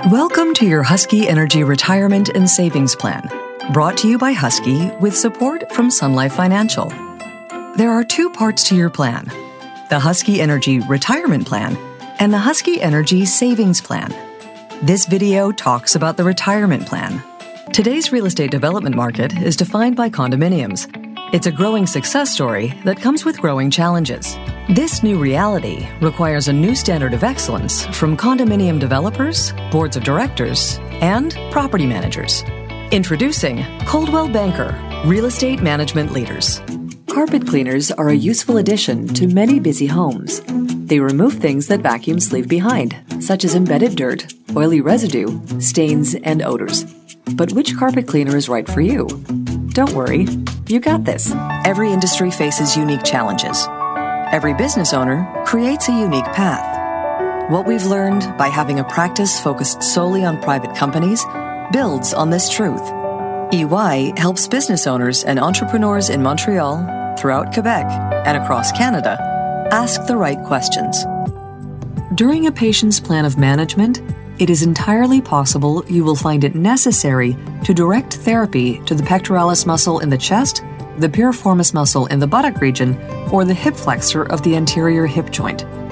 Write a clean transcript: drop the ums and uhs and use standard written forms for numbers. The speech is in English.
Welcome to your Husky Energy Retirement and Savings Plan, brought to you by Husky with support from Sun Life Financial. There are two parts to your plan: the Husky Energy Retirement Plan and the Husky Energy Savings Plan. This video talks about the retirement plan. Today's real estate development market is defined by condominiums. It's a growing success story that comes with growing challenges. This new reality requires a new standard of excellence from condominium developers, boards of directors, and property managers. Introducing Coldwell Banker Real Estate Management Leaders. Carpet cleaners are a useful addition to many busy homes. They remove things that vacuums leave behind, such as embedded dirt, oily residue, stains, and odors. But which carpet cleaner is right for you? Don't worry, you got this. Every industry faces unique challenges. Every business owner creates a unique path. What we've learned by having a practice focused solely on private companies builds on this truth. EY helps business owners and entrepreneurs in Montreal, throughout Quebec, and across Canada ask the right questions. During a patient's plan of management, it is entirely possible you will find it necessary to direct therapy to the pectoralis muscle in the chest, the piriformis muscle in the buttock region, or the hip flexor of the anterior hip joint.